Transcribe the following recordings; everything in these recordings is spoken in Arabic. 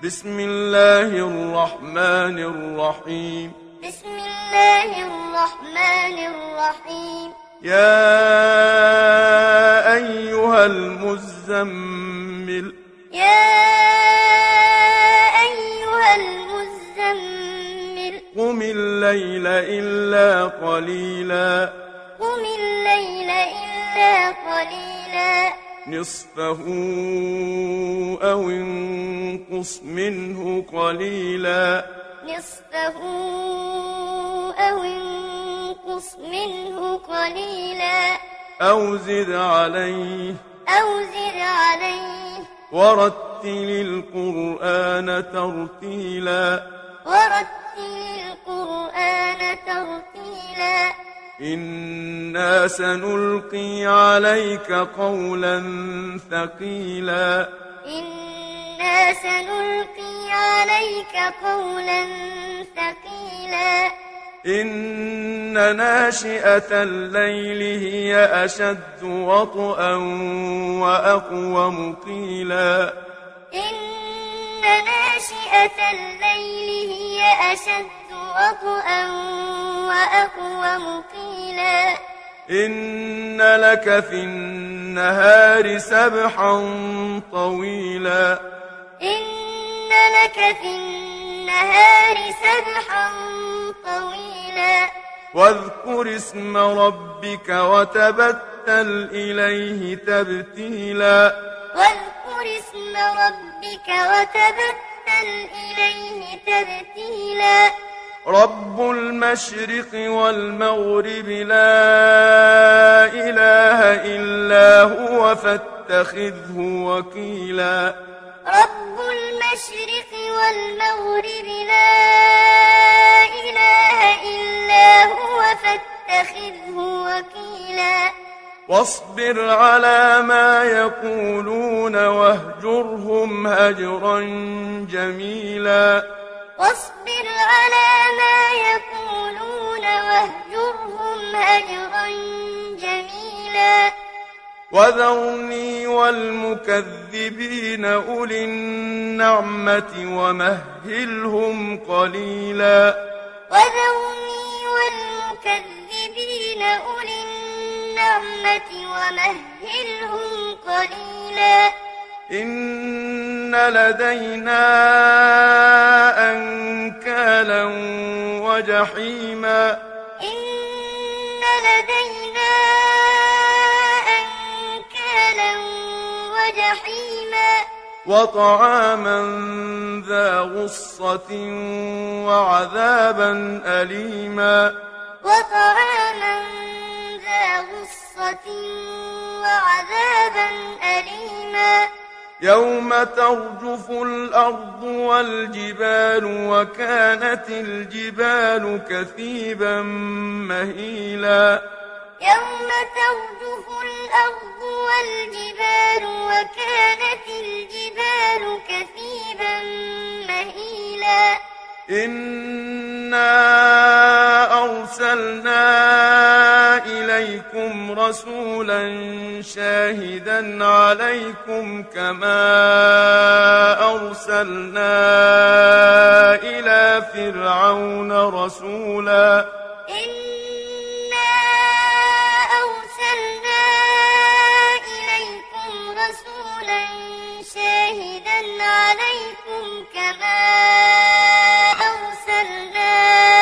بسم الله الرحمن الرحيم. بسم الله الرحمن الرحيم. يا أيها المزمل. يا أيها المزمل. قم الليل إلا قليلا. قم الليل إلا قليلا. نصفه أو انقص منه قليلا. نصفه أو انقص منه قليلا. أو زد عليه. أو زد عليه. ورتل القرآن ترتيلا. ورتل القرآن ترتيلا. إنا سنلقي عليك قولا ثقيلا. إنا سنلقي عليك قولا ثقيلا. إن ناشئة الليل هي أشد وطئا وأقوم قيلا. إن ناشئة الليل هي أشد وطئا وأقوم قيلا. إن لك في النهار سبحا طويلا. إن لك في النهار سبحا طويلا. واذكر اسم ربك وتبتل إليه تبتيلا. واذكر اسم ربك وتبتل إليه تبتيلا. رب المشرق والمغرب لا إله إلا هو فاتخذه وكيلا. رب المشرق والمغرب لا إله إلا هو فاتخذه وكيلا. واصبر على ما يقولون واهجرهم هجرا جميلا. واصبر على ما يقولون واهجرهم هجرا جميلا. وذرني والمكذبين أولي النعمة ومهلهم قليلا. وذرني والمكذبين أولي النعمة ومهلهم قليلا. إن لدينا أنكالا وجحيما. إن لدينا أنكالا وجحيما. وطعاما ذا غصة وعذابا أليما. وطعاما ذا غصة وعذابا أليما. يوم ترجف الأرض والجبال وكانت الجبال كثيبا مهيلا. يوم ترجف الأرض والجبال وكانت الجبال كثيبا مهيلا. إنا أرسلنا إليكم رسولا شاهدا عليكم كما أرسلنا إلى فرعون رسولا. إنا أرسلنا إليكم رسولا شاهدا عليكم كما أرسلنا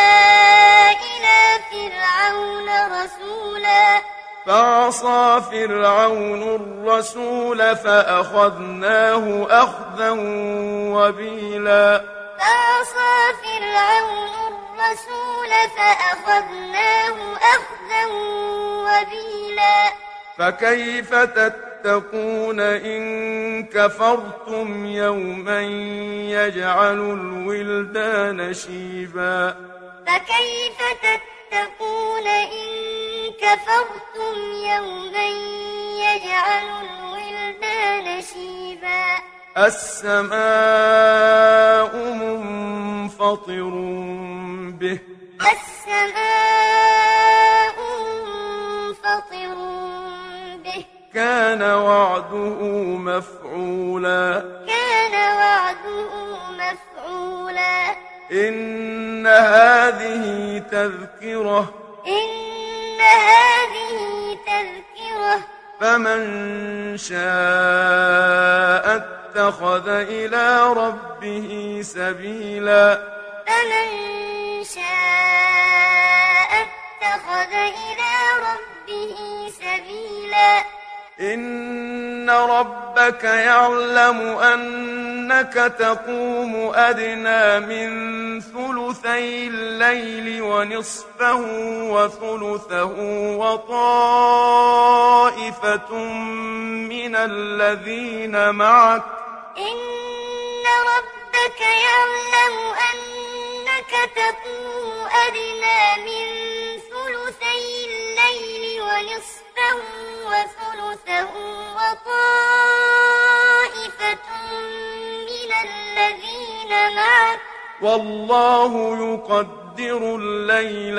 إلى فرعون رسولا. فعصى فرعون الرسول فأخذناه أخذا وبيلا. فعصى فرعون الرسول فأخذناه أخذا وبيلا. فكيف تتقون إن كفرتم يوما يجعل الولدان شيبا. فكيف تتقون إن كفرتم يوما يجعل الولدان شيبا. السماء منفطر به. السماء منفطر به. كان وعده مفعولا. كان وعده إن هذه تذكرة إن هذه تذكرة فمن شاء اتخذ إلى ربه سبيلا فمن شاء اتخذ إلى ربه سبيلا إن ربك يعلم أنك تقوم أدنى من ثلثي الليل ونصفه وثلثه وطائفة من الذين معك إن ربك يعلم أنك تقوم أدنى من ثلثي الليل ونصفه وثلثه وطائفة من الذين معك والله يقدر الليل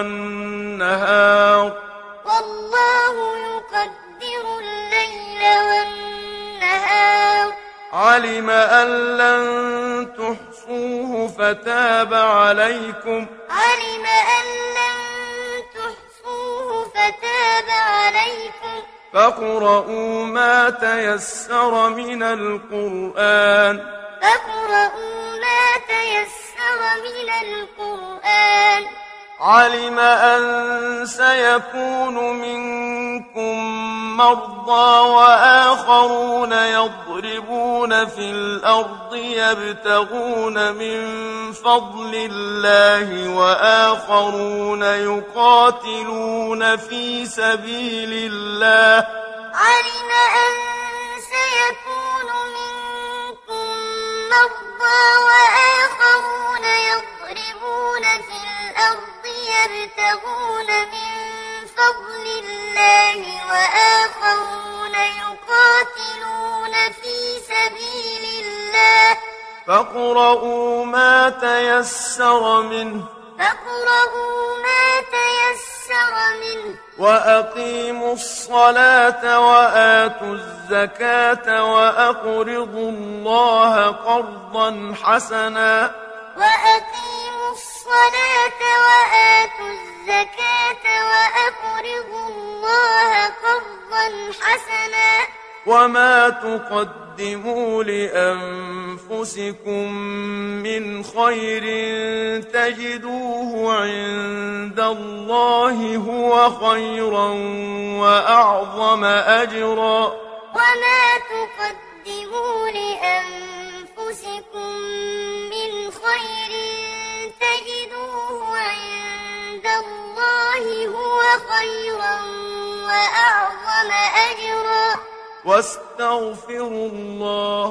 والنهار والله يقدر الليل والنهار علم أن لن تحصوه فتاب عليكم علم أن لن تحصوه فتاب عليكم فاقرؤوا ما تيسر من القرآن فاقرؤوا ما تيسر من القرآن علم أن سيكون منكم مرضى وآخرون يضربون في الأرض يبتغون من فضل الله وآخرون يقاتلون في سبيل الله علم أن سيكون منكم مرضى وآخرون يضربون في الأرض يبتغون من فضل الله وآخرون يقاتلون في سبيل الله فاقرؤوا ما تيسر منه فاقرؤوا ما تيسر منه وأقيموا الصلاة وآتوا الزكاة وأقرضوا الله قرضا حسنا وأقيموا الصلاة وآتوا الزكاة وأقرضوا الله قرضا حسنا وما تقدموا لأنفسكم من خير تجدوه عند الله هو خيرا وأعظم أجرا وما تقدموا لأنفسكم من خير تجدوه عند الله هو خيرا وأعظم أجرا واستغفروا الله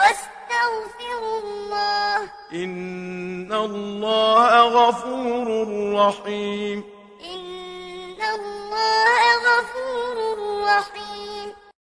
إن الله غفور رحيم إن الله غفور رحيم